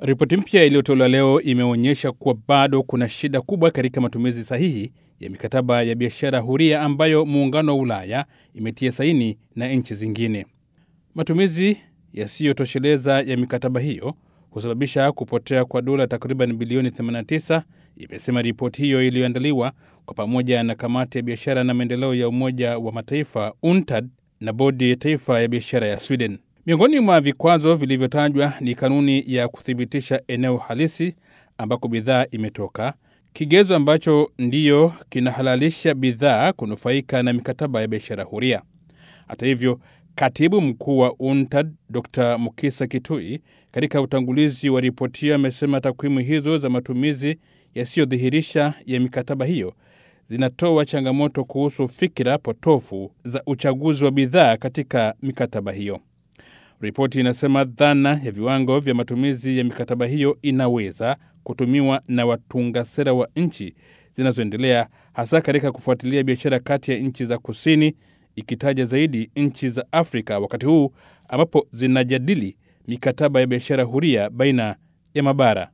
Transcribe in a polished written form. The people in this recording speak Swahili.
Ripoti mpya iliyotolewa leo imeonyesha kuwa bado kuna shida kubwa katika matumizi sahihi ya mikataba ya biashara huria ambayo Muungano wa Ulaya imetia saini na nchi zingine. Matumizi yasiyotosheleza ya mikataba hiyo husababisha kupotea kwa dola takriban bilioni 89, imesema ripoti hiyo iliyoandaliwa kwa pamoja na Kamati ya Biashara na Maendeleo ya Umoja wa Mataifa UNCTAD na Bodi ya Taifa ya Biashara ya Sweden. Miongoni mwa vikwazo vilivyotajwa ni kanuni ya kuthibitisha eneo halisi ambako bidhaa imetoka, kigezo ambacho ndiyo kinahalalisha bidhaa kunufaika na mikataba ya biashara huria. Hata hivyo, Katibu Mkuu wa UNCTAD Dr. Mukisa Kitui katika utangulizi wa ripoti hiyo amesema takwimu hizo za matumizi yasiyodhihirisha ya mikataba hiyo zinatoa changamoto kuhusu fikira potofu za uchaguzi wa bidhaa katika mikataba hiyo. Ripoti inasema dhana ya viwango vya matumizi ya mikataba hiyo inaweza kutumiwa na watunga sera wa nchi zinazoendelea, hasa katika kufuatilia biashara kati ya nchi za kusini, ikitaja zaidi nchi za Afrika wakati huu ambapo zinajadili mikataba ya biashara huria baina ya mabara.